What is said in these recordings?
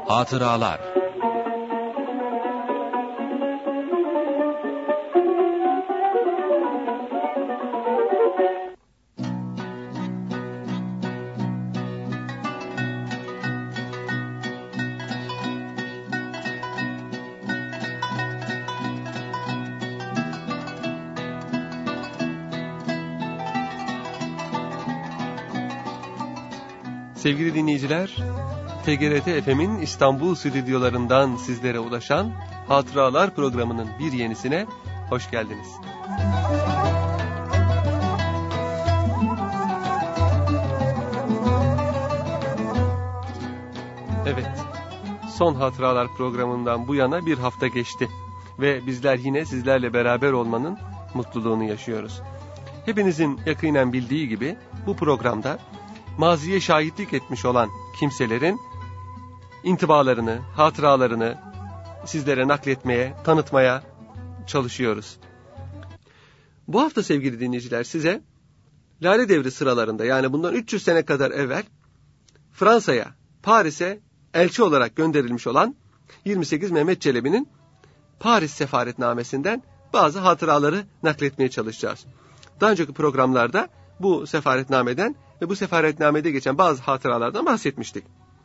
Hatıralar. Sevgili dinleyiciler, TGRT FM'in İstanbul stüdyolarından sizlere ulaşan Hatıralar programının bir yenisine hoş geldiniz. Evet, son Hatıralar programından bu yana bir hafta geçti ve bizler yine sizlerle beraber olmanın mutluluğunu yaşıyoruz. Hepinizin yakinen bildiği gibi bu programda maziye şahitlik etmiş olan kimselerin intibalarını, hatıralarını sizlere nakletmeye, tanıtmaya çalışıyoruz. Bu hafta sevgili dinleyiciler size Lale Devri sıralarında, yani bundan 300 sene kadar evvel Fransa'ya, Paris'e elçi olarak gönderilmiş olan 28 Mehmet Çelebi'nin Paris sefaretnamesinden bazı hatıraları nakletmeye çalışacağız. Daha önceki programlarda bu sefaretnameden ve bu sefaretnamede geçen bazı hatıralardan bahsetmiştik.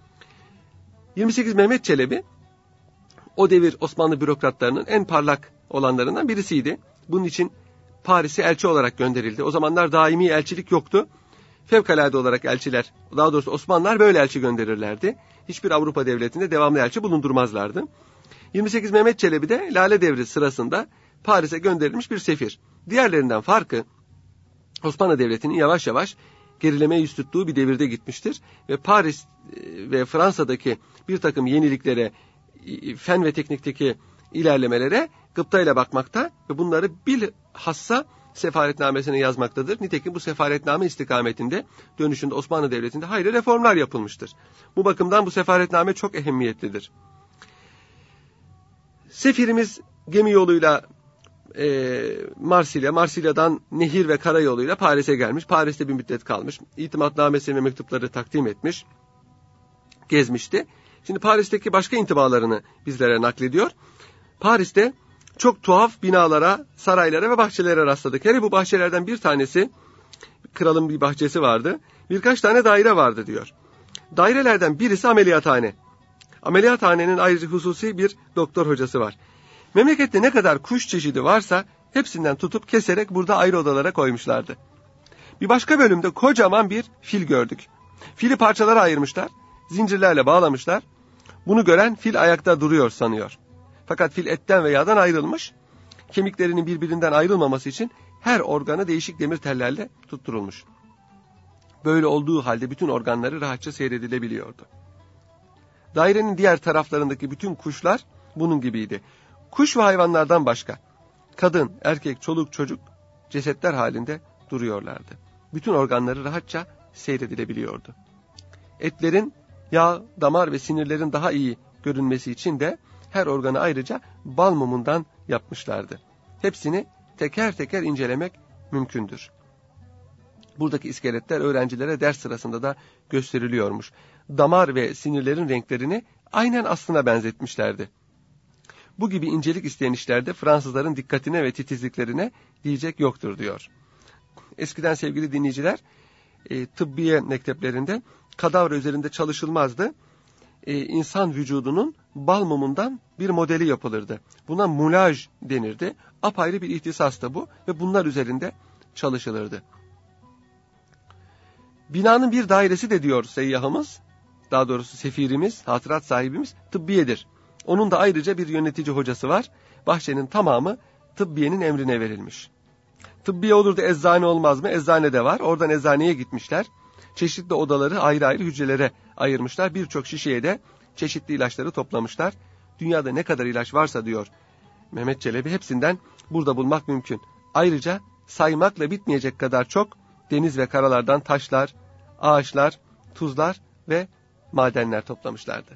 28 Mehmet Çelebi o devir Osmanlı bürokratlarının en parlak olanlarından birisiydi. Bunun için Paris'e elçi olarak gönderildi. O zamanlar daimi elçilik yoktu. Fevkalade olarak elçiler, daha doğrusu Osmanlılar böyle elçi gönderirlerdi. Hiçbir Avrupa devletinde devamlı elçi bulundurmazlardı. 28 Mehmet Çelebi de Lale Devri sırasında Paris'e gönderilmiş bir sefir. Diğerlerinden farkı, Osmanlı Devleti'nin yavaş yavaş gerilemeye yüz tuttuğu bir devirde gitmiştir. Ve Paris ve Fransa'daki bir takım yeniliklere, fen ve teknikteki ilerlemelere gıptayla bakmakta ve bunları bilhassa sefaretnamesine yazmaktadır. Nitekim bu sefaretname istikametinde dönüşünde Osmanlı Devleti'nde hayli reformlar yapılmıştır. Bu bakımdan bu sefaretname çok ehemmiyetlidir. Sefirimiz gemi yoluyla Marsilya'dan nehir ve karayoluyla Paris'e gelmiş. Paris'te bir müddet kalmış. İtimatnamesi ve mektupları takdim etmiş. Gezmişti. Şimdi Paris'teki başka intibalarını bizlere naklediyor. Paris'te çok tuhaf binalara, saraylara ve bahçelere rastladık. Hele bu bahçelerden bir tanesi, kralın bir bahçesi vardı. Birkaç tane daire vardı diyor. Dairelerden birisi ameliyathane. Ameliyathanenin ayrıca hususi bir doktor hocası var. Memlekette ne kadar kuş çeşidi varsa hepsinden tutup keserek burada ayrı odalara koymuşlardı. Bir başka bölümde kocaman bir fil gördük. Fili parçalara ayırmışlar, zincirlerle bağlamışlar. Bunu gören fil ayakta duruyor sanıyor. Fakat fil etten ve yağdan ayrılmış. Kemiklerinin birbirinden ayrılmaması için her organı değişik demir tellerle tutturulmuş. Böyle olduğu halde bütün organları rahatça seyredilebiliyordu. Dairenin diğer taraflarındaki bütün kuşlar bunun gibiydi. Kuş ve hayvanlardan başka, kadın, erkek, çoluk, çocuk cesetler halinde duruyorlardı. Bütün organları rahatça seyredilebiliyordu. Etlerin, yağ, damar ve sinirlerin daha iyi görünmesi için de her organı ayrıca bal mumundan yapmışlardı. Hepsini teker teker incelemek mümkündür. Buradaki iskeletler öğrencilere ders sırasında da gösteriliyormuş. Damar ve sinirlerin renklerini aynen aslına benzetmişlerdi. Bu gibi incelik isteyen işlerde Fransızların dikkatine ve titizliklerine diyecek yoktur diyor. Eskiden sevgili dinleyiciler, tıbbiye mekteplerinde kadavra üzerinde çalışılmazdı. İnsan vücudunun bal mumundan bir modeli yapılırdı. Buna mulaj denirdi. Apayrı bir ihtisas da bu ve bunlar üzerinde çalışılırdı. Binanın bir dairesi de diyor seyyahımız, daha doğrusu sefirimiz, hatırat sahibimiz tıbbiyedir. Onun da ayrıca bir yönetici hocası var. Bahçenin tamamı tıbbiyenin emrine verilmiş. Tıbbiye olur da eczane olmaz mı? Eczane de var. Oradan eczaneye gitmişler. Çeşitli odaları ayrı ayrı hücrelere ayırmışlar. Birçok şişeye de çeşitli ilaçları toplamışlar. Dünyada ne kadar ilaç varsa diyor Mehmet Çelebi, hepsinden burada bulmak mümkün. Ayrıca saymakla bitmeyecek kadar çok deniz ve karalardan taşlar, ağaçlar, tuzlar ve madenler toplamışlardı.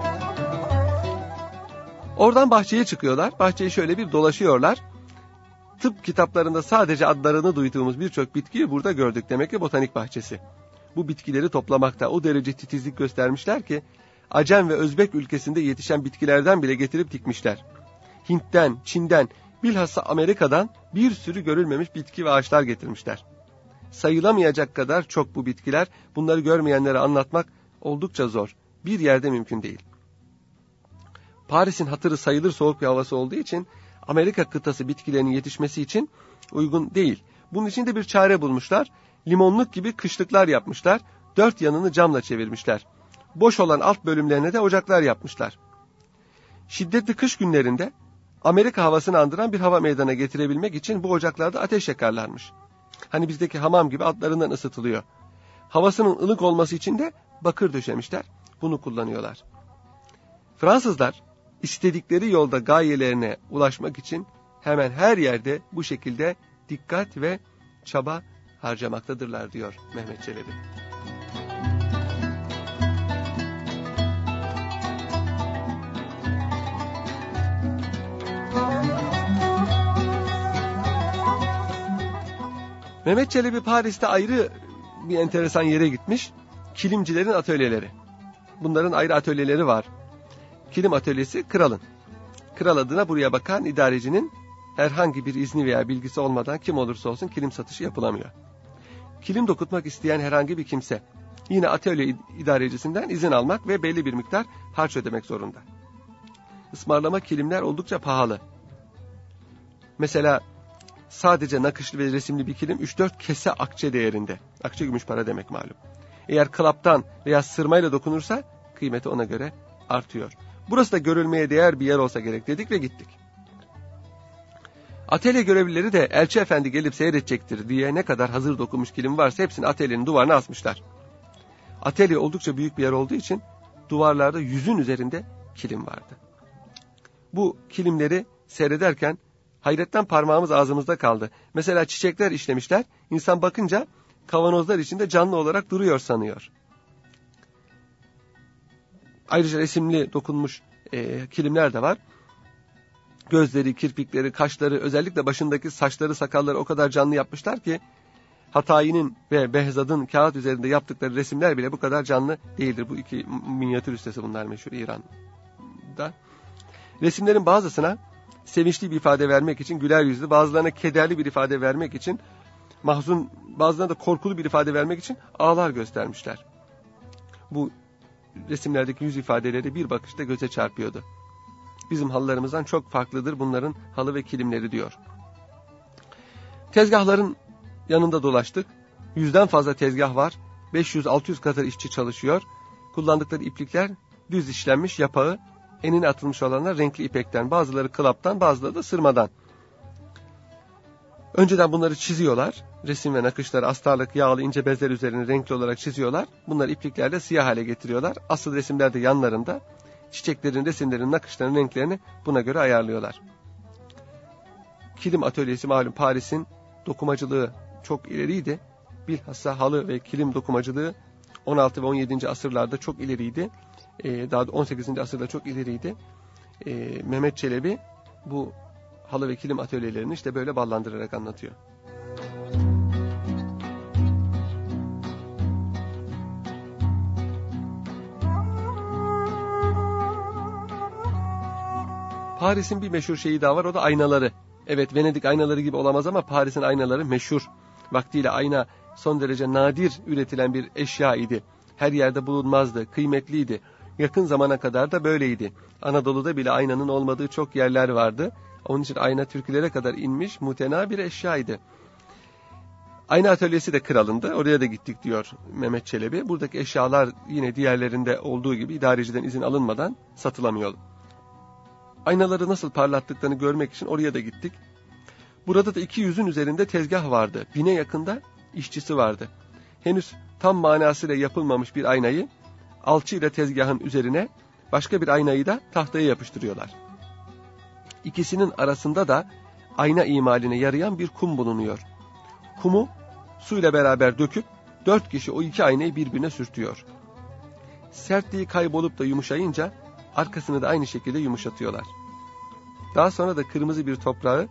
Oradan bahçeye çıkıyorlar. Bahçeyi şöyle bir dolaşıyorlar. tıp kitaplarında sadece adlarını duyduğumuz birçok bitkiyi burada gördük. Demek ki botanik bahçesi. Bu bitkileri toplamakta o derece titizlik göstermişler ki Acem ve Özbek ülkesinde yetişen bitkilerden bile getirip dikmişler. Hint'ten, Çin'den, bilhassa Amerika'dan bir sürü görülmemiş bitki ve ağaçlar getirmişler. Sayılamayacak kadar çok bu bitkiler. Bunları görmeyenlere anlatmak oldukça zor. Bir yerde mümkün değil. Paris'in hatırı sayılır soğuk bir havası olduğu için Amerika kıtası bitkilerinin yetişmesi için uygun değil. Bunun için de bir çare bulmuşlar. Limonluk gibi kışlıklar yapmışlar. 4 yanını camla çevirmişler. Boş olan alt bölümlerine de ocaklar yapmışlar. Şiddetli kış günlerinde Amerika havasını andıran bir hava meydana getirebilmek için bu ocaklarda ateş yakarlarmış. Hani bizdeki hamam gibi altlarından ısıtılıyor. Havasının ılık olması için de bakır döşemişler. Bunu kullanıyorlar. Fransızlar istedikleri yolda gayelerine ulaşmak için hemen her yerde bu şekilde dikkat ve çaba harcamaktadırlar diyor Mehmet Çelebi. Mehmet Çelebi Paris'te ayrı bir enteresan yere gitmiş. Kilimcilerin atölyeleri. Bunların ayrı atölyeleri var. Kilim atölyesi kralın. Kral adına buraya bakan idarecinin herhangi bir izni veya bilgisi olmadan kim olursa olsun kilim satışı yapılamıyor. Kilim dokutmak isteyen herhangi bir kimse yine atölye idarecisinden izin almak ve belli bir miktar harç ödemek zorunda. Ismarlama kilimler oldukça pahalı. Mesela sadece nakışlı ve resimli bir kilim 3-4 kese akçe değerinde. Akçe gümüş para demek malum. Eğer klaptan veya sırmayla dokunursa kıymeti ona göre artıyor. Burası da görülmeye değer bir yer olsa gerek dedik ve gittik. Atölye görevlileri de elçi efendi gelip seyredecektir diye ne kadar hazır dokunmuş kilim varsa hepsini atölyenin duvarına asmışlar. Atölye oldukça büyük bir yer olduğu için duvarlarda 100'ün üzerinde kilim vardı. Bu kilimleri seyrederken hayretten parmağımız ağzımızda kaldı. Mesela çiçekler işlemişler. İnsan bakınca kavanozlar içinde canlı olarak duruyor sanıyor. Ayrıca resimli dokunmuş kilimler de var. Gözleri, kirpikleri, kaşları, özellikle başındaki saçları, sakalları o kadar canlı yapmışlar ki Hatayi'nin ve Behzad'ın kağıt üzerinde yaptıkları resimler bile bu kadar canlı değildir. Bu iki minyatür ustası bunlar meşhur İran'da. Resimlerin bazısına sevinçli bir ifade vermek için güler yüzlü, bazılarına kederli bir ifade vermek için mahzun, bazılarına da korkulu bir ifade vermek için ağlar göstermişler. Bu resimlerdeki yüz ifadeleri bir bakışta göze çarpıyordu. Bizim halılarımızdan çok farklıdır bunların halı ve kilimleri diyor. Tezgahların yanında dolaştık. 100'den fazla tezgah var. 500-600 kadar işçi çalışıyor. Kullandıkları iplikler düz işlenmiş yapağı, enine atılmış olanlar renkli ipekten, bazıları klaptan, bazıları da sırmadan. Önceden bunları çiziyorlar. Resim ve nakışları astarlık, yağlı ince bezler üzerine renkli olarak çiziyorlar. Bunları ipliklerle siyah hale getiriyorlar. Asıl resimler de yanlarında. Çiçeklerin, resimlerin, nakışların renklerini buna göre ayarlıyorlar. Kilim atölyesi malum Paris'in dokumacılığı çok ileriydi. Bilhassa halı ve kilim dokumacılığı 16 ve 17. asırlarda çok ileriydi. Daha da 18. asırda çok ileriydi. Mehmet Çelebi bu halı ve kilim atölyelerini işte böyle ballandırarak anlatıyor. Paris'in bir meşhur şeyi daha var, o da aynaları. Evet, Venedik aynaları gibi olamaz ama Paris'in aynaları meşhur. Vaktiyle ayna son derece nadir üretilen bir eşya idi. Her yerde bulunmazdı, kıymetliydi. Yakın zamana kadar da böyleydi. Anadolu'da bile aynanın olmadığı çok yerler vardı. Onun için ayna Türklere kadar inmiş, mutena bir eşyaydı. Ayna atölyesi de kralındı. Oraya da gittik diyor Mehmet Çelebi. Buradaki eşyalar yine diğerlerinde olduğu gibi idareciden izin alınmadan satılamıyor. Aynaları nasıl parlattıklarını görmek için oraya da gittik. Burada da 200'ün üzerinde tezgah vardı. 1000'e yakında işçisi vardı. Henüz tam manasıyla yapılmamış bir aynayı alçıyla tezgahın üzerine, başka bir aynayı da tahtaya yapıştırıyorlar. İkisinin arasında da ayna imaline yarayan bir kum bulunuyor. Kumu suyla beraber döküp 4 kişi o iki aynayı birbirine sürtüyor. Sertliği kaybolup da yumuşayınca arkasını da aynı şekilde yumuşatıyorlar. Daha sonra da kırmızı bir toprağı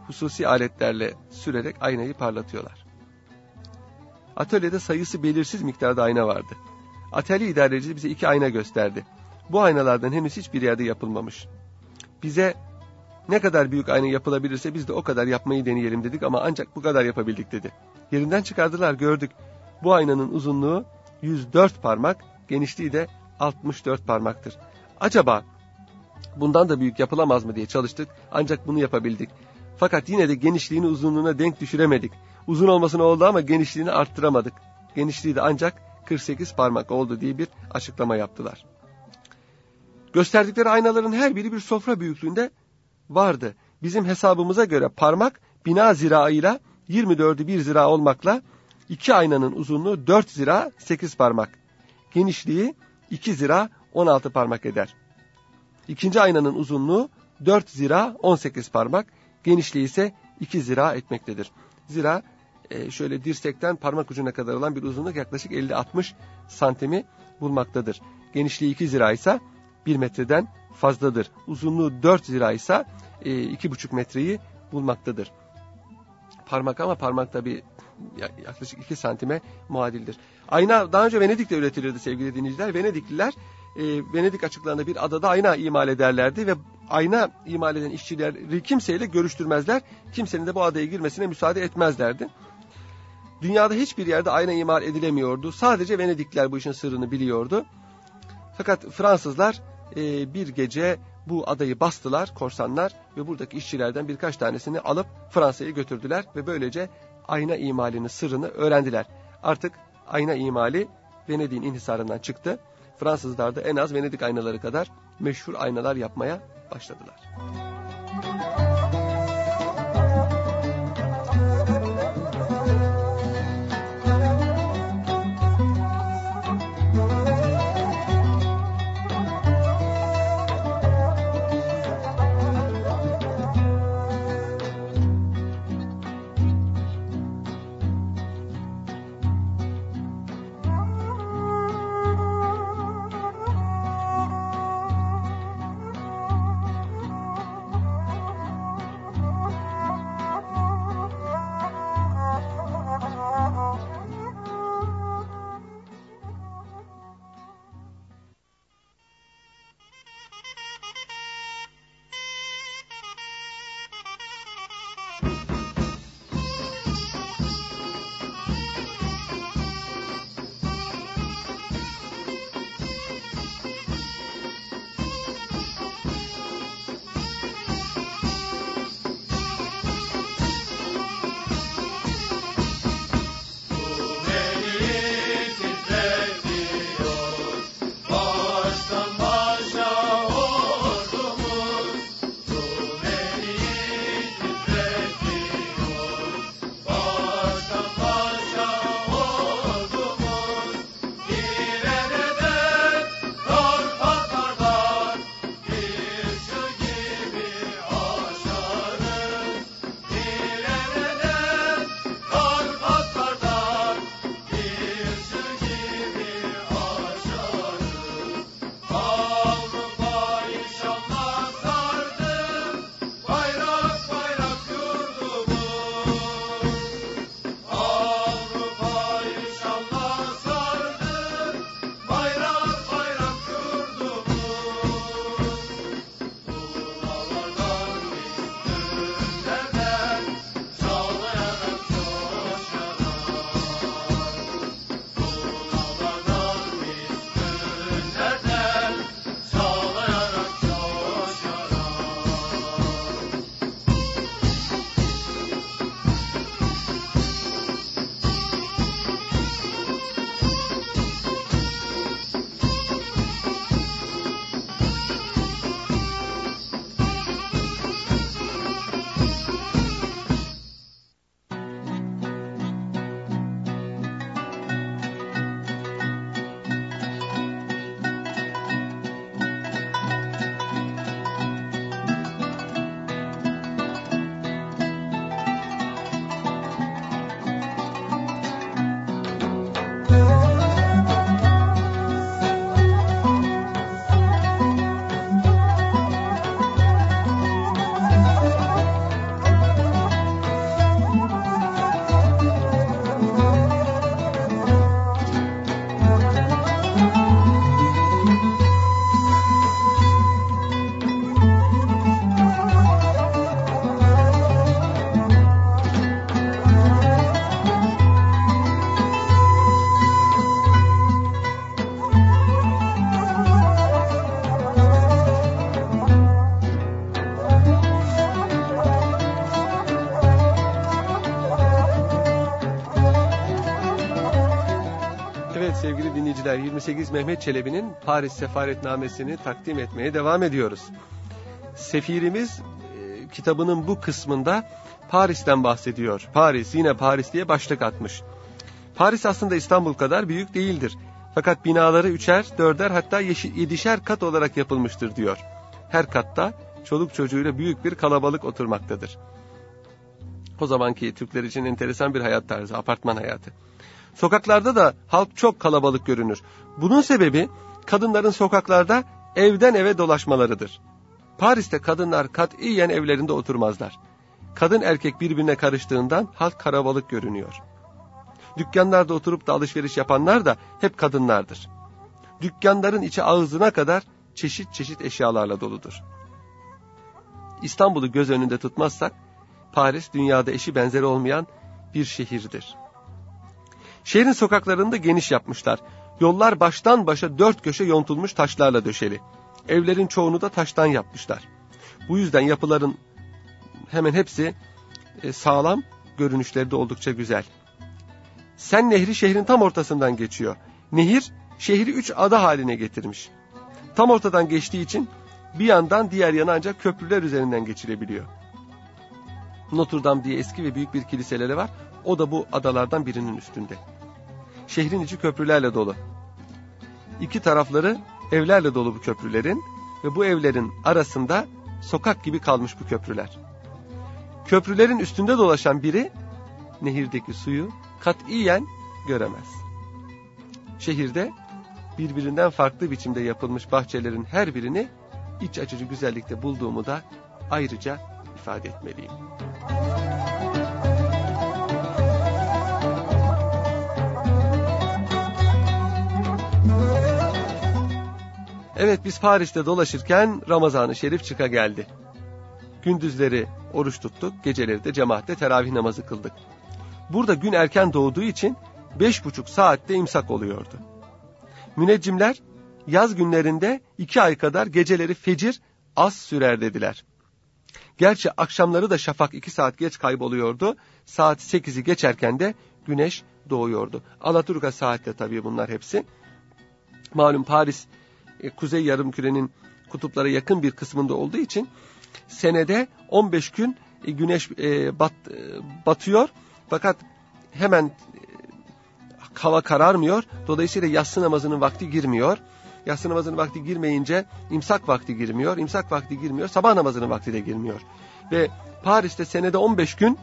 hususi aletlerle sürerek aynayı parlatıyorlar. Atölyede sayısı belirsiz miktarda ayna vardı. Atölye idarecisi bize 2 ayna gösterdi. Bu aynalardan henüz hiçbir yerde yapılmamış. Bize ne kadar büyük ayna yapılabilirse biz de o kadar yapmayı deneyelim dedik ama ancak bu kadar yapabildik dedi. Yerinden çıkardılar, gördük. Bu aynanın uzunluğu 104 parmak, genişliği de 64 parmaktır. Acaba bundan da büyük yapılamaz mı diye çalıştık ancak bunu yapabildik. Fakat yine de genişliğini uzunluğuna denk düşüremedik. Uzun olmasına oldu ama genişliğini arttıramadık. Genişliği de ancak 48 parmak oldu diye bir açıklama yaptılar. Gösterdikleri aynaların her biri bir sofra büyüklüğünde vardı. Bizim hesabımıza göre parmak bina ziraıyla 24'ü 1 zira olmakla 2 aynanın uzunluğu 4 zira 8 parmak. Genişliği 2 zira 16 parmak eder. İkinci aynanın uzunluğu 4 zira 18 parmak. Genişliği ise 2 zira etmektedir. Zira şöyle dirsekten parmak ucuna kadar olan bir uzunluk yaklaşık 50-60 santimi bulmaktadır. Genişliği 2 zira ise 1 metreden fazladır. Uzunluğu 4 zira ise 2,5 metreyi bulmaktadır. Parmak ama parmak tabi yaklaşık 2 santime muadildir. Ayna daha önce Venedik'te üretilirdi sevgili dinleyiciler. Venedikliler Venedik açıklarında bir adada ayna imal ederlerdi ve ayna imal eden işçileri kimseyle görüştürmezler. Kimsenin de bu adaya girmesine müsaade etmezlerdi. Dünyada hiçbir yerde ayna imal edilemiyordu. Sadece Venedikliler bu işin sırrını biliyordu. Fakat Fransızlar bir gece bu adayı bastılar, korsanlar, ve buradaki işçilerden birkaç tanesini alıp Fransa'ya götürdüler ve böylece ayna imalinin sırrını öğrendiler. Artık ayna imali Venedik'in inhisarından çıktı. Fransızlar da en az Venedik aynaları kadar meşhur aynalar yapmaya başladılar. 28 Mehmet Çelebi'nin Paris Sefaretnamesini takdim etmeye devam ediyoruz. Sefirimiz kitabının bu kısmında Paris'ten bahsediyor. Paris, yine Paris diye başlık atmış. Paris aslında İstanbul kadar büyük değildir. Fakat binaları 3'er, 4'er hatta 7'şer kat olarak yapılmıştır diyor. Her katta çoluk çocuğuyla büyük bir kalabalık oturmaktadır. O zamanki Türkler için enteresan bir hayat tarzı, apartman hayatı. Sokaklarda da halk çok kalabalık görünür. Bunun sebebi kadınların sokaklarda evden eve dolaşmalarıdır. Paris'te kadınlar katiyen evlerinde oturmazlar. Kadın erkek birbirine karıştığından halk kalabalık görünüyor. Dükkanlarda oturup da alışveriş yapanlar da hep kadınlardır. Dükkanların içi ağzına kadar çeşit çeşit eşyalarla doludur. İstanbul'u göz önünde tutmazsak, Paris dünyada eşi benzeri olmayan bir şehirdir. Şehrin sokaklarını da geniş yapmışlar. Yollar baştan başa 4 köşe yontulmuş taşlarla döşeli. Evlerin çoğunu da taştan yapmışlar. Bu yüzden yapıların hemen hepsi sağlam, görünüşleri de oldukça güzel. Sen Nehri şehrin tam ortasından geçiyor. Nehir şehri 3 ada haline getirmiş. Tam ortadan geçtiği için bir yandan diğer yana ancak köprüler üzerinden geçilebiliyor. Notre Dame diye eski ve büyük bir kiliseleri var. O da bu adalardan birinin üstünde. Şehrin içi köprülerle dolu. 2 tarafları evlerle dolu bu köprülerin ve bu evlerin arasında sokak gibi kalmış bu köprüler. Köprülerin üstünde dolaşan biri nehirdeki suyu katiyen göremez. Şehirde birbirinden farklı biçimde yapılmış bahçelerin her birini iç açıcı güzellikte bulduğumu da ayrıca ifade etmeliyim. Evet, biz Paris'te dolaşırken Ramazan-ı Şerif çıka geldi. Gündüzleri oruç tuttuk, geceleri de cemaatle teravih namazı kıldık. Burada gün erken doğduğu için 5,5 saatte imsak oluyordu. Müneccimler yaz günlerinde 2 ay kadar geceleri fecir az sürer dediler. Gerçi akşamları da şafak 2 saat geç kayboluyordu. Saat 8'i geçerken de güneş doğuyordu. Alaturka saatte tabii bunlar hepsi. Malum Paris kuzey yarımkürenin kutuplara yakın bir kısmında olduğu için senede 15 gün güneş batıyor. Fakat hemen hava kararmıyor. Dolayısıyla yatsı namazının vakti girmiyor. Yatsı namazının vakti girmeyince imsak vakti girmiyor. İmsak vakti girmiyor. Sabah namazının vakti de girmiyor. Ve Paris'te senede 15 gün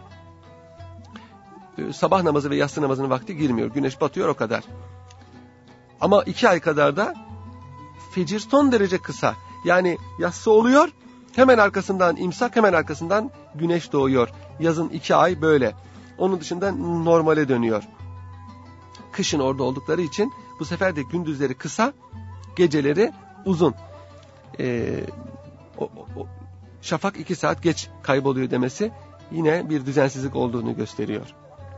sabah namazı ve yatsı namazının vakti girmiyor. Güneş batıyor, o kadar. Ama 2 ay kadar da fecir son derece kısa. Yani yatsı oluyor, hemen arkasından imsak, hemen arkasından güneş doğuyor. Yazın 2 ay böyle. Onun dışında normale dönüyor. Kışın orada oldukları için bu sefer de gündüzleri kısa, geceleri uzun. Şafak 2 saat geç kayboluyor demesi yine bir düzensizlik olduğunu gösteriyor.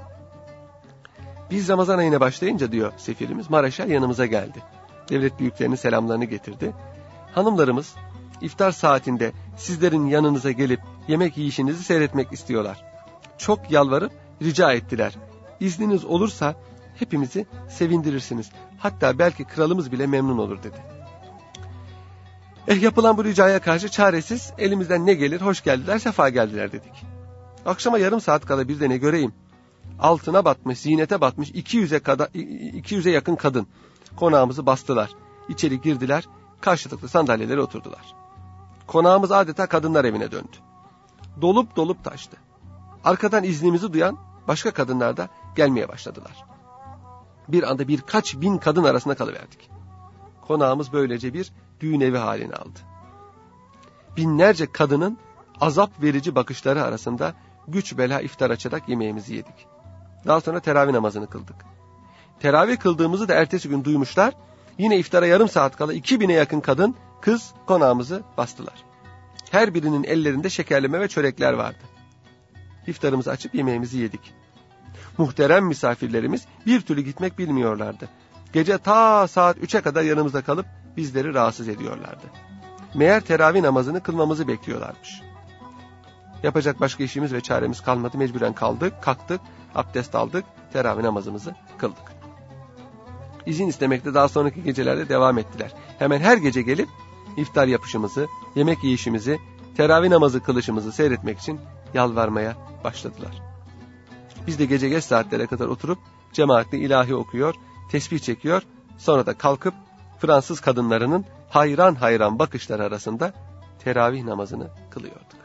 Biz Ramazan ayına başlayınca, diyor sefirimiz, Maraşal yanımıza geldi. Devlet büyüklerinin selamlarını getirdi. Hanımlarımız iftar saatinde sizlerin yanınıza gelip yemek yiyişinizi seyretmek istiyorlar. Çok yalvarıp rica ettiler. İzniniz olursa hepimizi sevindirirsiniz. Hatta belki kralımız bile memnun olur dedi. Yapılan bu ricaya karşı çaresiz, elimizden ne gelir, hoş geldiler, sefa geldiler dedik. Akşama yarım saat kala bir de ne göreyim. Altına batmış, ziynete batmış 200'e yakın kadın konağımızı bastılar. İçeri girdiler, karşılıklı sandalyelere oturdular. Konağımız adeta kadınlar evine döndü. Dolup taştı. Arkadan iznimizi duyan başka kadınlar da gelmeye başladılar. Bir anda birkaç bin kadın arasında kalıverdik. Konağımız böylece bir düğün evi haline aldı. Binlerce kadının azap verici bakışları arasında güç bela iftar açarak yemeğimizi yedik. Daha sonra teravih namazını kıldık. Teravih kıldığımızı da ertesi gün duymuşlar. Yine iftara yarım saat kala 2000'e yakın kadın, kız konağımızı bastılar. Her birinin ellerinde şekerleme ve çörekler vardı. İftarımızı açıp yemeğimizi yedik. Muhterem misafirlerimiz bir türlü gitmek bilmiyorlardı. Gece ta saat 3'e kadar yanımızda kalıp bizleri rahatsız ediyorlardı. Meğer teravih namazını kılmamızı bekliyorlarmış. Yapacak başka işimiz ve çaremiz kalmadı. Mecburen kalktık, abdest aldık, teravih namazımızı kıldık. izin istemekte daha sonraki gecelerde devam ettiler. Hemen her gece gelip iftar yapışımızı, yemek yiyişimizi, teravih namazı kılışımızı seyretmek için yalvarmaya başladılar. Biz de gece geç saatlere kadar oturup cemaatle ilahi okuyor, tesbih çekiyor, sonra da kalkıp Fransız kadınlarının hayran hayran bakışları arasında teravih namazını kılıyorduk.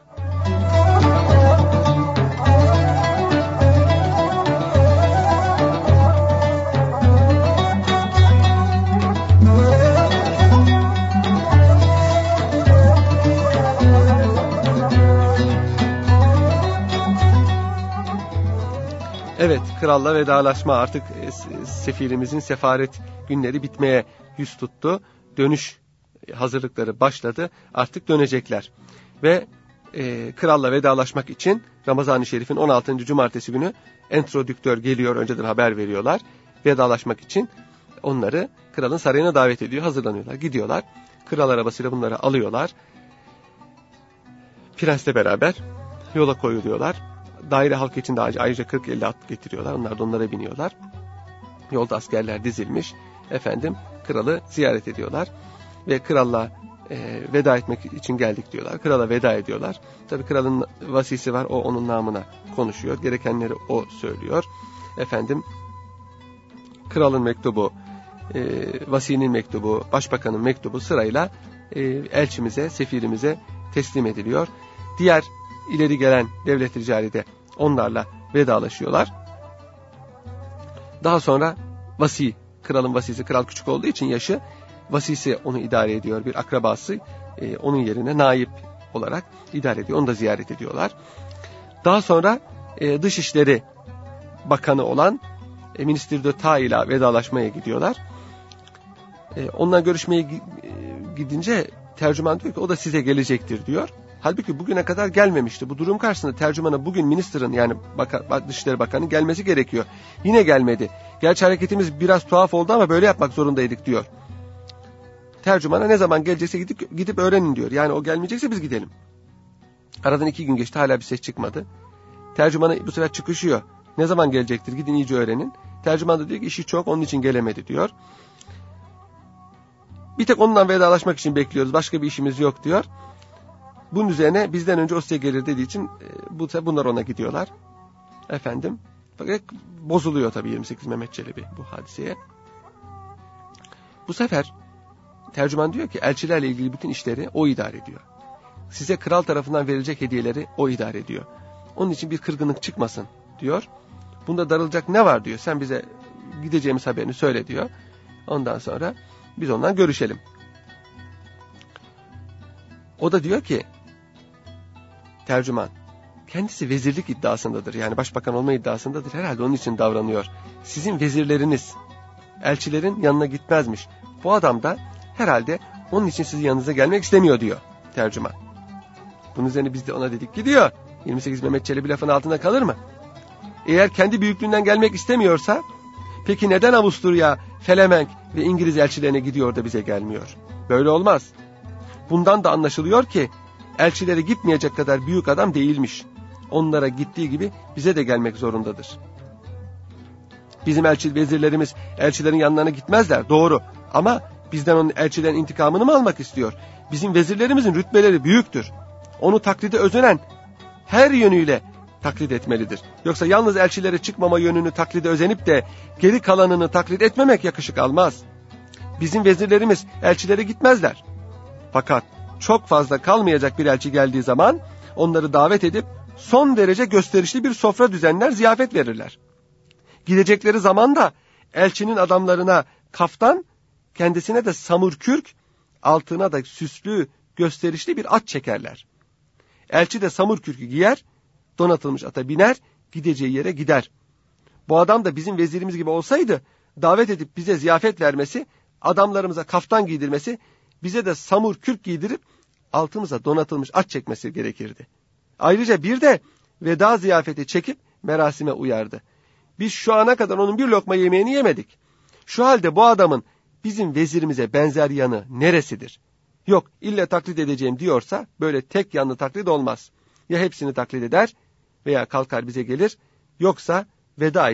Evet, kralla vedalaşma, artık sefirimizin sefaret günleri bitmeye yüz tuttu. Dönüş hazırlıkları başladı. Artık dönecekler. Ve kralla vedalaşmak için Ramazan-ı Şerif'in 16. cumartesi günü entrodüktör geliyor. Önceden haber veriyorlar. Vedalaşmak için onları kralın sarayına davet ediyor. Hazırlanıyorlar. Gidiyorlar. Kral arabasıyla bunları alıyorlar. Prensle beraber yola koyuluyorlar. Daire halkı için de ayrıca 40-50 at getiriyorlar. Onlar da onlara biniyorlar. Yolda askerler dizilmiş. Kralı ziyaret ediyorlar. Ve kralla veda etmek için geldik diyorlar. Krala veda ediyorlar. Tabii kralın vasisi var. O onun namına konuşuyor. Gerekenleri o söylüyor. Kralın mektubu, vasinin mektubu, başbakanın mektubu sırayla elçimize, sefirimize teslim ediliyor. Diğer ileri gelen devlet ricali de onlarla vedalaşıyorlar. Daha sonra kralın vasisi, kral küçük olduğu için yaşı, vasisi onu idare ediyor. Bir akrabası onun yerine naip olarak idare ediyor. Onu da ziyaret ediyorlar. Daha sonra Dışişleri Bakanı olan Minister d'État ile vedalaşmaya gidiyorlar. Onunla görüşmeye gidince tercüman diyor ki o da size gelecektir diyor. Halbuki bugüne kadar gelmemişti. Bu durum karşısında tercümana bugün ministerin, yani Dışişleri Bakanı gelmesi gerekiyor. Yine gelmedi. Gerçi hareketimiz biraz tuhaf oldu ama böyle yapmak zorundaydık diyor. Tercümana ne zaman gelecekse gidip öğrenin diyor. Yani o gelmeyecekse biz gidelim. Aradan 2 gün geçti, hala bir ses çıkmadı. Tercümana bu sefer çıkışıyor. Ne zaman gelecektir, gidin iyice öğrenin. Tercüman da diyor ki işi çok, onun için gelemedi diyor. Bir tek ondan vedalaşmak için bekliyoruz, başka bir işimiz yok diyor. Bunun üzerine bizden önce o size gelir dediği için bunlar ona gidiyorlar. Fakat bozuluyor tabii 28 Mehmet Çelebi bu hadiseye. Bu sefer tercüman diyor ki elçilerle ilgili bütün işleri o idare ediyor. Size kral tarafından verilecek hediyeleri o idare ediyor. Onun için bir kırgınlık çıkmasın diyor. Bunda darılacak ne var diyor. Sen bize gideceğimiz haberini söyle diyor. Ondan sonra biz ondan görüşelim. O da diyor ki tercüman, kendisi vezirlik iddiasındadır. Yani başbakan olma iddiasındadır. Herhalde onun için davranıyor. Sizin vezirleriniz elçilerin yanına gitmezmiş. Bu adam da herhalde onun için sizin yanınıza gelmek istemiyor diyor tercüman. Bunun üzerine biz de ona dedik gidiyor. 28 Mehmet Çelebi lafın altında kalır mı? Eğer kendi büyüklüğünden gelmek istemiyorsa peki neden Avusturya, Felemenk ve İngiliz elçilerine gidiyor da bize gelmiyor? Böyle olmaz. Bundan da anlaşılıyor ki elçilere gitmeyecek kadar büyük adam değilmiş. Onlara gittiği gibi bize de gelmek zorundadır. Bizim vezirlerimiz elçilerin yanlarına gitmezler, doğru. Ama bizden onun elçilerin intikamını mı almak istiyor? Bizim vezirlerimizin rütbeleri büyüktür. Onu taklide özenen her yönüyle taklit etmelidir. Yoksa yalnız elçilere çıkmama yönünü taklide özenip de geri kalanını taklit etmemek yakışık almaz. Bizim vezirlerimiz elçilere gitmezler. Fakat çok fazla kalmayacak bir elçi geldiği zaman onları davet edip son derece gösterişli bir sofra düzenler, ziyafet verirler. Gidecekleri zaman da elçinin adamlarına kaftan, kendisine de samur kürk, altına da süslü, gösterişli bir at çekerler. Elçi de samur kürkü giyer, donatılmış ata biner, gideceği yere gider. Bu adam da bizim vezirimiz gibi olsaydı, davet edip bize ziyafet vermesi, adamlarımıza kaftan giydirmesi, bize de samur kürk giydirip altımıza donatılmış at çekmesi gerekirdi. Ayrıca bir de veda ziyafeti çekip merasime uyardı. Biz şu ana kadar onun bir lokma yemeğini yemedik. Şu halde bu adamın bizim vezirimize benzer yanı neresidir? Yok, illa taklit edeceğim diyorsa böyle tek yanlı taklit olmaz. Ya hepsini taklit eder veya kalkar bize gelir, yoksa veda için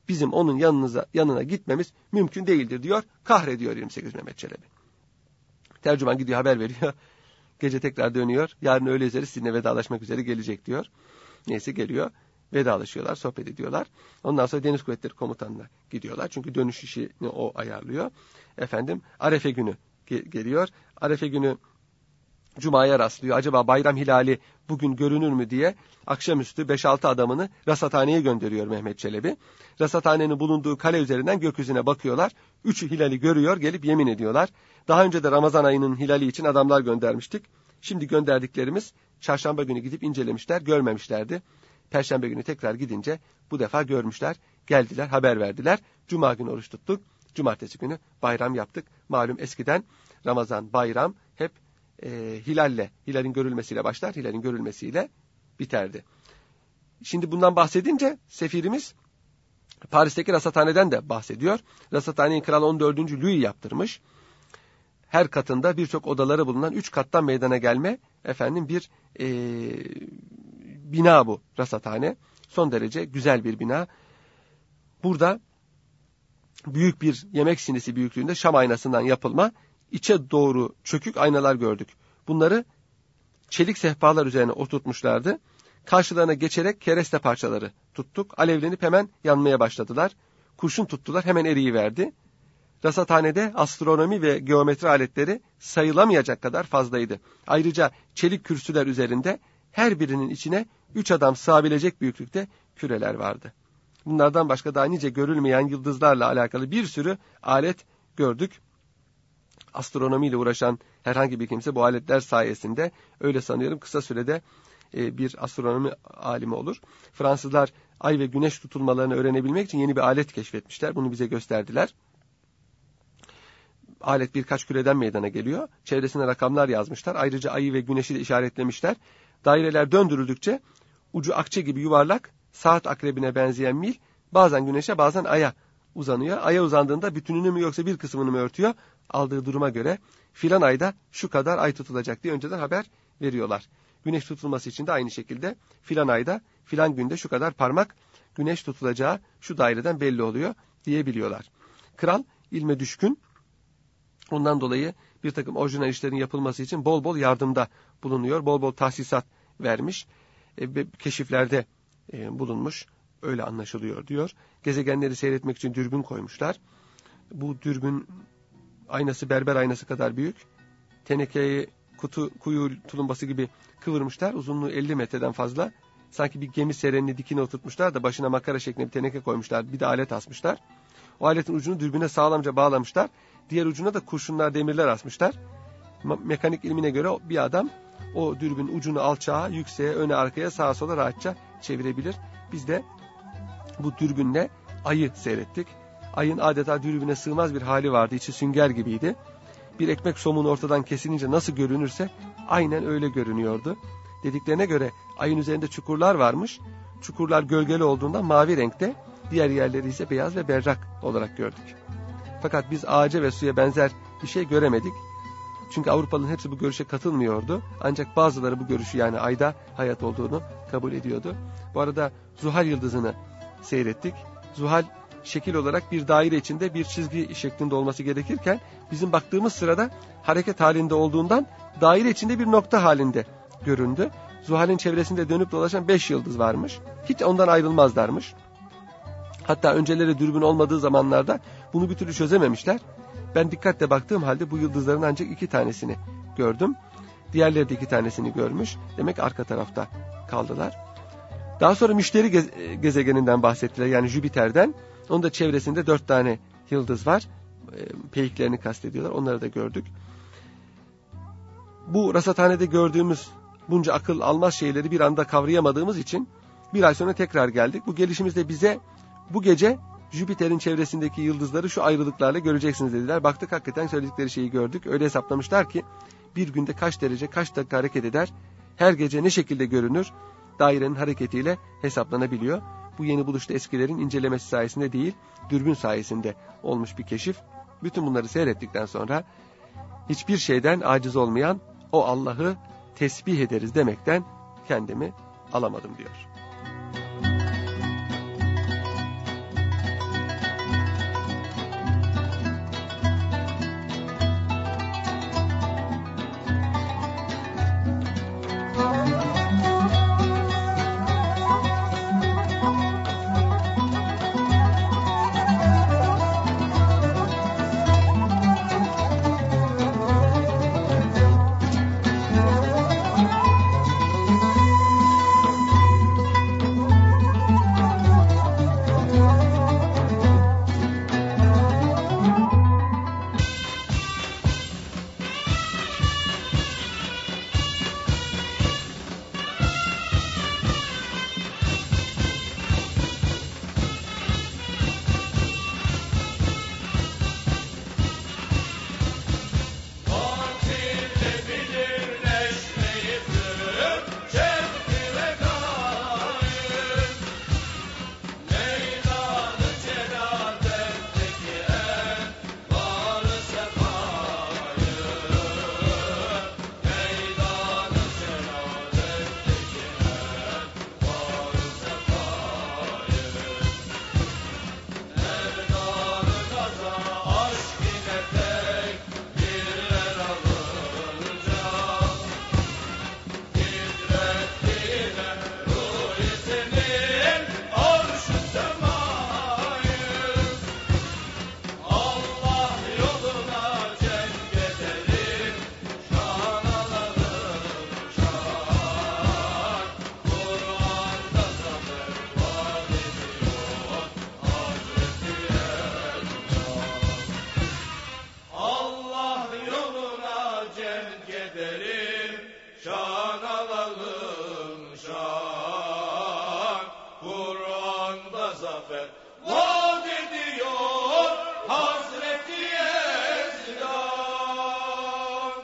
bizim onun yanına gitmemiz mümkün değildir diyor. Kahrediyor 28 Mehmet Çelebi. Tercüman gidiyor, haber veriyor. Gece tekrar dönüyor. Yarın öğle üzeri sizinle vedalaşmak üzere gelecek diyor. Neyse geliyor. Vedalaşıyorlar, sohbet ediyorlar. Ondan sonra Deniz Kuvvetleri Komutanı'na gidiyorlar. Çünkü dönüş işini o ayarlıyor. Arefe günü geliyor. Arefe günü Cuma'ya rastlıyor. Acaba bayram hilali bugün görünür mü diye akşamüstü 5-6 adamını rasathaneye gönderiyor Mehmet Çelebi. Rasathanenin bulunduğu kale üzerinden gökyüzüne bakıyorlar. 3'ü hilali görüyor, gelip yemin ediyorlar. Daha önce de Ramazan ayının hilali için adamlar göndermiştik. Şimdi gönderdiklerimiz çarşamba günü gidip incelemişler, görmemişlerdi. Perşembe günü tekrar gidince bu defa görmüşler, geldiler, haber verdiler. Cuma günü oruç tuttuk, cumartesi günü bayram yaptık. Malum eskiden Ramazan, bayram hep hilalin görülmesiyle başlar, hilalin görülmesiyle biterdi. Şimdi bundan bahsedince sefirimiz Paris'teki rasathaneden de bahsediyor. Rasathaneyi Kral 14. Louis yaptırmış. Her katında birçok odaları bulunan 3 kattan meydana gelme bir bina bu rasathane. Son derece güzel bir bina. Burada büyük bir yemek sinisi büyüklüğünde Şam aynasından yapılma içe doğru çökük aynalar gördük. Bunları çelik sehpalar üzerine oturtmuşlardı. Karşılarına geçerek kereste parçaları tuttuk. Alevlenip hemen yanmaya başladılar. Kurşun tuttular, hemen eriyiverdi. Rasathanede astronomi ve geometri aletleri sayılamayacak kadar fazlaydı. Ayrıca çelik kürsüler üzerinde her birinin içine 3 adam sığabilecek büyüklükte küreler vardı. Bunlardan başka daha nice görülmeyen yıldızlarla alakalı bir sürü alet gördük. Astronomiyle uğraşan herhangi bir kimse bu aletler sayesinde, öyle sanıyorum, kısa sürede bir astronomi alimi olur. Fransızlar ay ve güneş tutulmalarını öğrenebilmek için yeni bir alet keşfetmişler. Bunu bize gösterdiler. Alet birkaç küreden meydana geliyor. Çevresine rakamlar yazmışlar. Ayrıca ayı ve güneşi de işaretlemişler. Daireler döndürüldükçe ucu akçe gibi yuvarlak, saat akrebine benzeyen mil bazen güneşe bazen aya uzanıyor. Aya uzandığında bütününü mü yoksa bir kısmını mı örtüyor? Aldığı duruma göre filan ayda şu kadar ay tutulacak diye önceden haber veriyorlar. Güneş tutulması için de aynı şekilde filan ayda filan günde şu kadar parmak güneş tutulacağı şu daireden belli oluyor diyebiliyorlar. Kral ilme düşkün. Ondan dolayı bir takım orijinal işlerin yapılması için bol bol yardımda bulunuyor. Bol bol tahsisat vermiş. Keşiflerde bulunmuş. Öyle anlaşılıyor diyor. Gezegenleri seyretmek için dürbün koymuşlar. Bu dürbün aynası berber aynası kadar büyük. Tenekeyi kuyu tulumbası gibi kıvırmışlar. Uzunluğu 50 metreden fazla. Sanki bir gemi serenini dikine oturtmuşlar da başına makara şeklinde bir teneke koymuşlar. Bir de alet asmışlar. O aletin ucunu dürbüne sağlamca bağlamışlar. Diğer ucuna da kurşunlar, demirler asmışlar. Mekanik ilmine göre bir adam o dürbün ucunu alçağa, yükseğe, öne, arkaya, sağa sola rahatça çevirebilir. Biz de bu dürbünle ayı seyrettik. Ayın adeta dürbüne sığmaz bir hali vardı. İçi sünger gibiydi. Bir ekmek somunu ortadan kesilince nasıl görünürse aynen öyle görünüyordu. Dediklerine göre ayın üzerinde çukurlar varmış. Çukurlar gölgeli olduğundan mavi renkte, diğer yerleri ise beyaz ve berrak olarak gördük. Fakat biz ağaca ve suya benzer bir şey göremedik. Çünkü Avrupalıların hepsi bu görüşe katılmıyordu. Ancak bazıları bu görüşü, yani ayda hayat olduğunu kabul ediyordu. Bu arada Zuhal yıldızını seyrettik. Zuhal şekil olarak bir daire içinde bir çizgi şeklinde olması gerekirken bizim baktığımız sırada hareket halinde olduğundan daire içinde bir nokta halinde göründü. Zuhal'in çevresinde dönüp dolaşan 5 yıldız varmış. Hiç ondan ayrılmazlarmış. Hatta önceleri dürbün olmadığı zamanlarda bunu bir türlü çözememişler. Ben dikkatle baktığım halde bu yıldızların ancak 2 tanesini gördüm. Diğerleri de 2 tanesini görmüş. Demek arka tarafta kaldılar. Daha sonra müşteri gezegeninden bahsettiler. Yani Jüpiter'den. Onun da çevresinde 4 tane yıldız var. Peyiklerini kastediyorlar. Onları da gördük. Bu rasathanede gördüğümüz bunca akıl almaz şeyleri bir anda kavrayamadığımız için bir ay sonra tekrar geldik. Bu gelişimizde bize bu gece Jüpiter'in çevresindeki yıldızları şu ayrılıklarla göreceksiniz dediler. Baktık, hakikaten söyledikleri şeyi gördük. Öyle hesaplamışlar ki bir günde kaç derece, kaç dakika hareket eder, her gece ne şekilde görünür, dairenin hareketiyle hesaplanabiliyor. Bu yeni buluşta eskilerin incelemesi sayesinde değil, dürbün sayesinde olmuş bir keşif. Bütün bunları seyrettikten sonra hiçbir şeyden aciz olmayan o Allah'ı tesbih ederiz demekten kendimi alamadım diyor. şan alalım şan, Kur'an'da zafer vaat ediyor Hazreti Ezdan.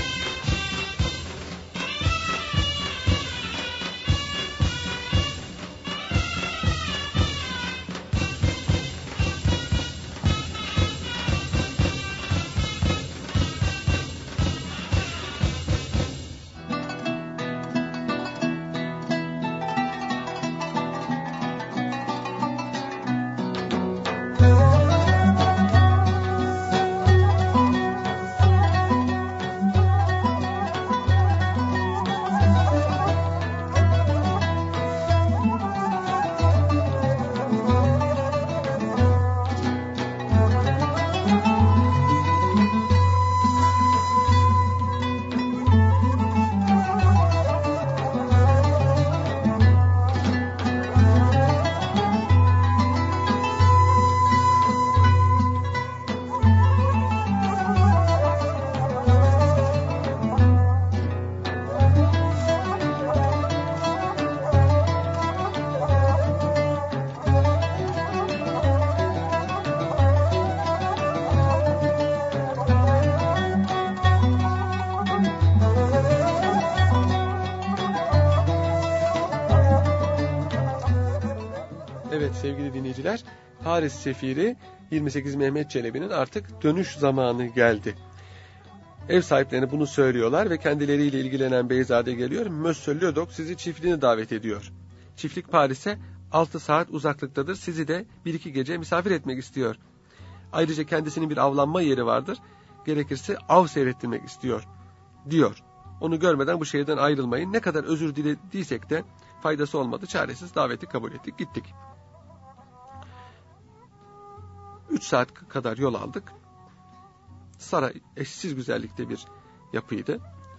Evet sevgili dinleyiciler, Paris sefiri 28 Mehmet Çelebi'nin artık dönüş zamanı geldi. Ev sahiplerine bunu söylüyorlar ve kendileriyle ilgilenen beyzade geliyor. Monsieur Ledoq sizi çiftliğine davet ediyor. Çiftlik Paris'e 6 saat uzaklıktadır. Sizi de 1-2 gece misafir etmek istiyor. Ayrıca kendisinin bir avlanma yeri vardır. Gerekirse av seyrettirmek istiyor diyor. Onu görmeden bu şehirden ayrılmayın. Ne kadar özür dilediysek de faydası olmadı. Çaresiz daveti kabul ettik. Gittik. 3 saat kadar yol aldık. Saray eşsiz güzellikte bir yapıydı.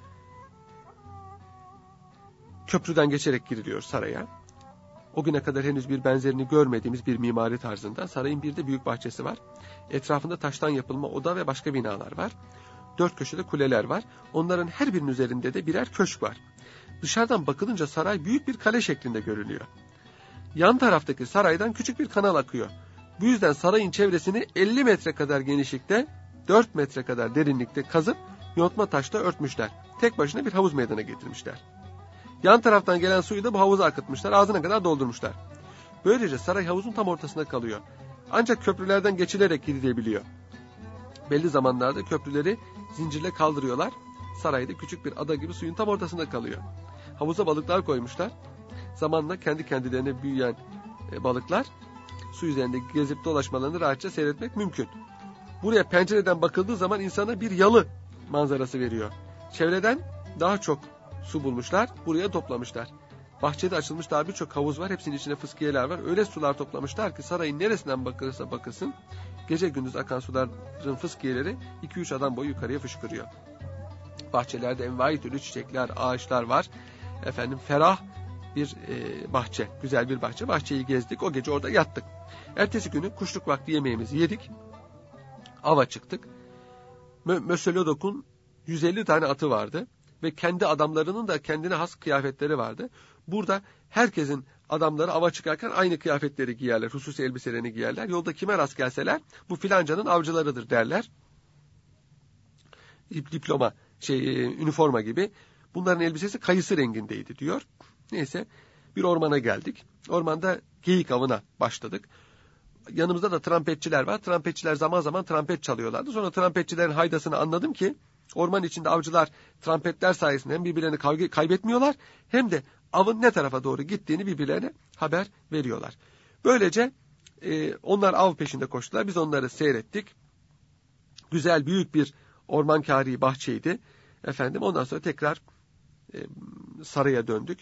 Köprüden geçerek giriliyor saraya. O güne kadar henüz bir benzerini görmediğimiz bir mimari tarzında. Sarayın bir de büyük bahçesi var. Etrafında taştan yapılma oda ve başka binalar var. 4 köşede kuleler var. Onların her birinin üzerinde de birer köşk var. Dışarıdan bakılınca saray büyük bir kale şeklinde görünüyor. Yan taraftaki saraydan küçük bir kanal akıyor. Bu yüzden sarayın çevresini 50 metre kadar genişlikte, 4 metre kadar derinlikte kazıp yontma taşla örtmüşler. Tek başına bir havuz meydana getirmişler. Yan taraftan gelen suyu da bu havuza akıtmışlar, ağzına kadar doldurmuşlar. Böylece saray havuzun tam ortasında kalıyor. Ancak köprülerden geçilerek gidilebiliyor. Belli zamanlarda köprüleri zincirle kaldırıyorlar. Sarayda küçük bir ada gibi suyun tam ortasında kalıyor. Havuza balıklar koymuşlar. Zamanla kendi kendilerine büyüyen balıklar su üzerinde gezip dolaşmalarını rahatça seyretmek mümkün. Buraya pencereden bakıldığı zaman insana bir yalı manzarası veriyor. Çevreden daha çok su bulmuşlar, buraya toplamışlar. Bahçede açılmış daha birçok havuz var, hepsinin içine fıskiyeler var. Öyle sular toplamışlar ki sarayın neresinden bakılırsa bakılsın, gece gündüz akan suların fıskiyeleri 2-3 adam boyu yukarıya fışkırıyor. Bahçelerde envai türlü çiçekler, ağaçlar var. Ferah bir bahçe, güzel bir bahçe. Bahçeyi gezdik, o gece orada yattık. Ertesi günü kuşluk vakti yemeğimizi yedik. Ava çıktık. Monsieur Ledoq'un 150 tane atı vardı. Ve kendi adamlarının da kendine has kıyafetleri vardı. Burada herkesin adamları ava çıkarken aynı kıyafetleri giyerler. Hususi elbiselerini giyerler. Yolda kime rast gelseler bu filancanın avcılarıdır derler. Diploma, üniforma gibi. Bunların elbisesi kayısı rengindeydi diyor. Neyse bir ormana geldik. Ormanda geyik avına başladık. Yanımızda da trampetçiler var. Trampetçiler zaman zaman trampet çalıyorlardı. Sonra trampetçilerin haydasını anladım ki orman içinde avcılar trampetler sayesinde hem birbirlerini kaybetmiyorlar hem de avın ne tarafa doğru gittiğini birbirlerine haber veriyorlar. Böylece onlar av peşinde koştular. Biz onları seyrettik. Güzel büyük bir ormankâri bahçeydi. Ondan sonra tekrar saraya döndük.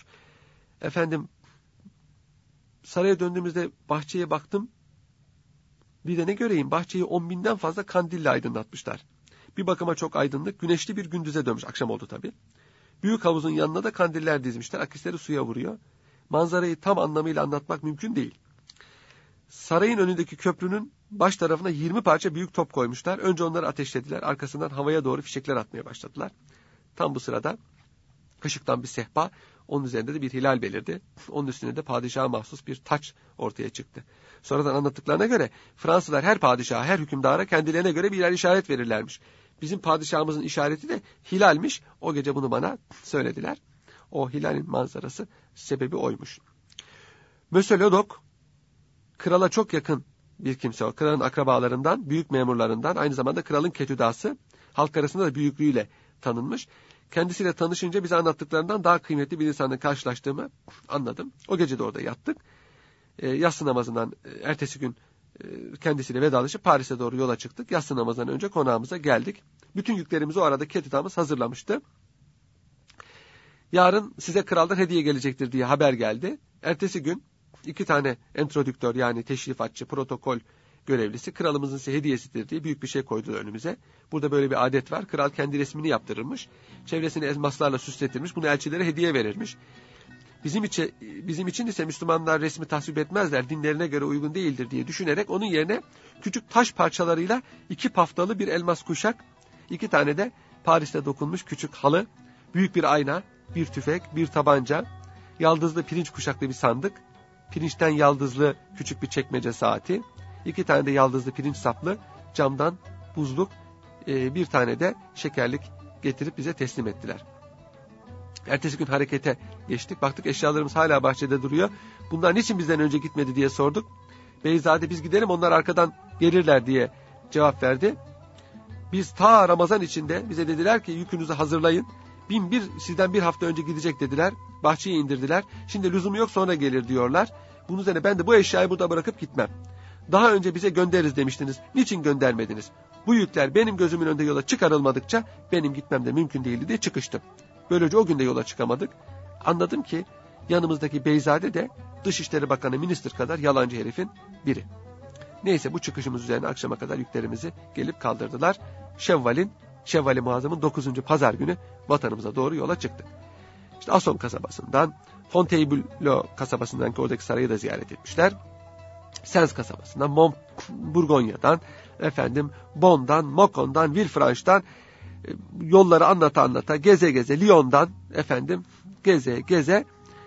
Saraya döndüğümüzde bahçeye baktım. Bir de ne göreyim, bahçeyi 10.000'den fazla kandille aydınlatmışlar. Bir bakıma çok aydınlık, güneşli bir gündüze dönmüş. Akşam oldu tabii. Büyük havuzun yanına da kandiller dizmişler. Akisleri suya vuruyor. Manzarayı tam anlamıyla anlatmak mümkün değil. Sarayın önündeki köprünün baş tarafına 20 parça büyük top koymuşlar. Önce onları ateşlediler. Arkasından havaya doğru fişekler atmaya başladılar. Tam bu sırada Kaşıktan bir sehpa, onun üzerinde de bir hilal belirdi. Onun üstünde de padişaha mahsus bir taç ortaya çıktı. Sonradan anlattıklarına göre Fransızlar her padişaha, her hükümdara kendilerine göre birer işaret verirlermiş. Bizim padişahımızın işareti de hilalmiş. O gece bunu bana söylediler. O hilalin manzarası sebebi oymuş. Monsieur Ledoq, krala çok yakın bir kimse o. Kralın akrabalarından, büyük memurlarından, aynı zamanda kralın ketüdası, halk arasında da büyüklüğüyle tanınmış. Kendisiyle tanışınca bize anlattıklarından daha kıymetli bir insanla karşılaştığımı anladım. O gece de orada yattık. Yatsı namazından ertesi gün kendisiyle vedalaşıp Paris'e doğru yola çıktık. Yatsı namazından önce konağımıza geldik. Bütün yüklerimizi o arada ketüdamız hazırlamıştı. Yarın size kraldan hediye gelecektir diye haber geldi. Ertesi gün 2 tane entrodüktör, yani teşrifatçı, protokol görevlisi kralımızın size hediyesidir diye büyük bir şey koydu önümüze. Burada böyle bir adet var. Kral kendi resmini yaptırırmış. Çevresini elmaslarla süsletirmiş. Bunu elçilere hediye verirmiş. Bizim için ise Müslümanlar resmi tasvip etmezler, dinlerine göre uygun değildir diye düşünerek onun yerine küçük taş parçalarıyla 2 paftalı bir elmas kuşak, 2 tane de Paris'te dokunmuş küçük halı, büyük bir ayna, bir tüfek, bir tabanca, yaldızlı pirinç kuşaklı bir sandık, pirinçten yaldızlı küçük bir çekmece saati, 2 tane de yaldızlı pirinç saplı camdan buzluk, bir tane de şekerlik getirip bize teslim ettiler. Ertesi gün harekete geçtik. Baktık eşyalarımız hala bahçede duruyor. Bunlar niçin bizden önce gitmedi diye sorduk. Beyzade biz gidelim, onlar arkadan gelirler diye cevap verdi. Biz ta Ramazan içinde bize dediler ki yükünüzü hazırlayın. Sizden bir hafta önce gidecek dediler. Bahçeye indirdiler. Şimdi lüzumu yok, sonra gelir diyorlar. Bunun üzerine ben de bu eşyayı burada bırakıp gitmem. Daha önce bize göndeririz demiştiniz. Niçin göndermediniz? Bu yükler benim gözümün önünde yola çıkarılmadıkça benim gitmem de mümkün değildi diye çıkıştım. Böylece o gün de yola çıkamadık. Anladım ki yanımızdaki Beyzade de Dışişleri Bakanı Minister kadar yalancı herifin biri. Neyse, bu çıkışımız üzerine akşama kadar yüklerimizi gelip kaldırdılar. Şevval-i Muazzam'ın 9. pazar günü vatanımıza doğru yola çıktık. İşte Asson kasabasından, Fontainebleau kasabasından ki oradaki sarayı da ziyaret etmişler. Sens kasabasından, Bourgogne'dan, Bonn'dan, Mâcon'dan, Villefranche'dan yolları anlata geze geze Lyon'dan geze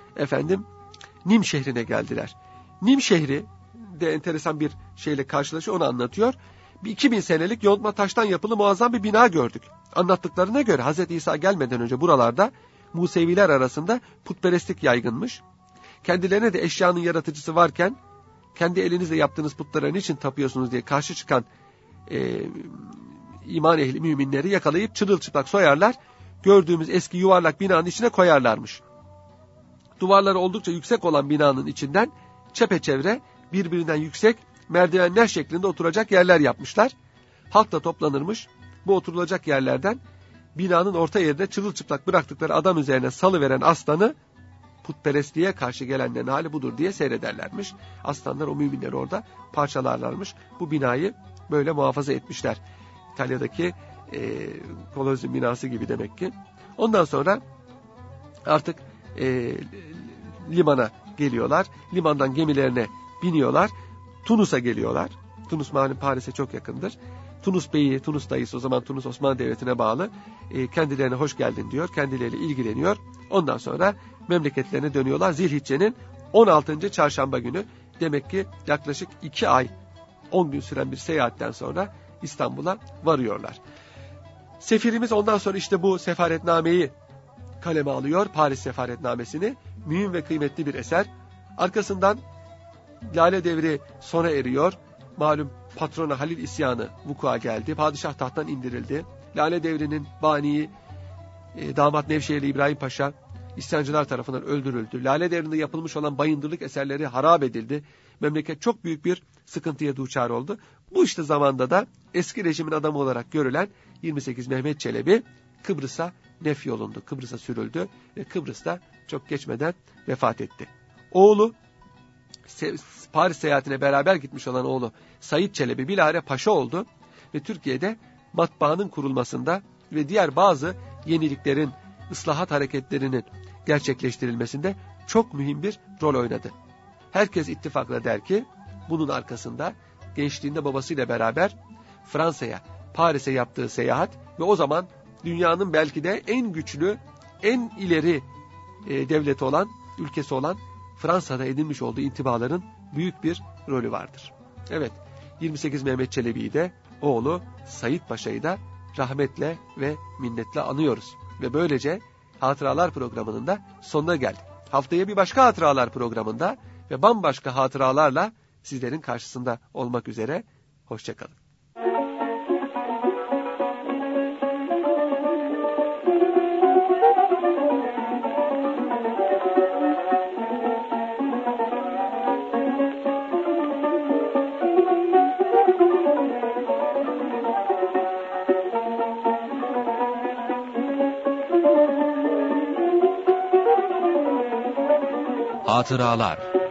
Nim şehrine geldiler. Nim şehri de enteresan bir şeyle karşılaşıyor, onu anlatıyor. Bir 2000 senelik yontma taştan yapılı muazzam bir bina gördük. Anlattıklarına göre Hz. İsa gelmeden önce buralarda Museviler arasında putperestlik yaygınmış. Kendilerine de eşyanın yaratıcısı varken kendi elinizle yaptığınız putlara niçin tapıyorsunuz diye karşı çıkan iman ehli müminleri yakalayıp çırılçıplak soyarlar, gördüğümüz eski yuvarlak binanın içine koyarlarmış. Duvarları oldukça yüksek olan binanın içinden çepeçevre birbirinden yüksek merdivenler şeklinde oturacak yerler yapmışlar. Halk da toplanırmış. Bu oturulacak yerlerden binanın orta yerinde çırılçıplak bıraktıkları adam üzerine salıveren aslanı, putperestliğe karşı gelenlerin hali budur diye seyrederlermiş. Aslanlar o müminleri orada parçalarlarmış. Bu binayı böyle muhafaza etmişler. İtalya'daki Kolozyum binası gibi demek ki. Ondan sonra artık limana geliyorlar. Limandan gemilerine biniyorlar. Tunus'a geliyorlar. Tunus malum Paris'e çok yakındır. Tunus Bey'i, Tunus dayısı, o zaman Tunus Osmanlı Devleti'ne bağlı, kendilerine hoş geldin diyor. Kendileriyle ilgileniyor. Ondan sonra memleketlerine dönüyorlar. Zilhicce'nin 16. çarşamba günü. Demek ki yaklaşık 2 ay 10 gün süren bir seyahatten sonra İstanbul'a varıyorlar. Sefirimiz ondan sonra işte bu sefaretnameyi kaleme alıyor. Paris sefaretnamesini. Mühim ve kıymetli bir eser. Arkasından Lale Devri sona eriyor. Malum patrona Halil isyanı vuku'a geldi. Padişah tahttan indirildi. Lale Devri'nin baniyi damat Nevşehirli İbrahim Paşa isyancılar tarafından öldürüldü. Lale Devri'nde yapılmış olan bayındırlık eserleri harap edildi. Memleket çok büyük bir sıkıntıya duçar oldu. Bu işte zamanda da eski rejimin adamı olarak görülen 28 Mehmet Çelebi Kıbrıs'a nefyolundu. Kıbrıs'a sürüldü ve Kıbrıs'ta çok geçmeden vefat etti. Oğlu, Paris seyahatine beraber gitmiş olan oğlu Said Çelebi bilahare paşa oldu ve Türkiye'de matbaanın kurulmasında ve diğer bazı yeniliklerin, ıslahat hareketlerinin gerçekleştirilmesinde çok mühim bir rol oynadı. Herkes ittifakla der ki bunun arkasında gençliğinde babasıyla beraber Fransa'ya, Paris'e yaptığı seyahat ve o zaman dünyanın belki de en güçlü en ileri devleti olan, ülkesi olan Fransa'da edinmiş olduğu intibaların büyük bir rolü vardır. Evet, 28 Mehmet Çelebi'yi de oğlu Said Paşa'yı da rahmetle ve minnetle anıyoruz. Ve böylece Hatıralar programının da sonuna geldik. Haftaya bir başka Hatıralar programında ve bambaşka hatıralarla sizlerin karşısında olmak üzere. Hoşçakalın. Hatıralar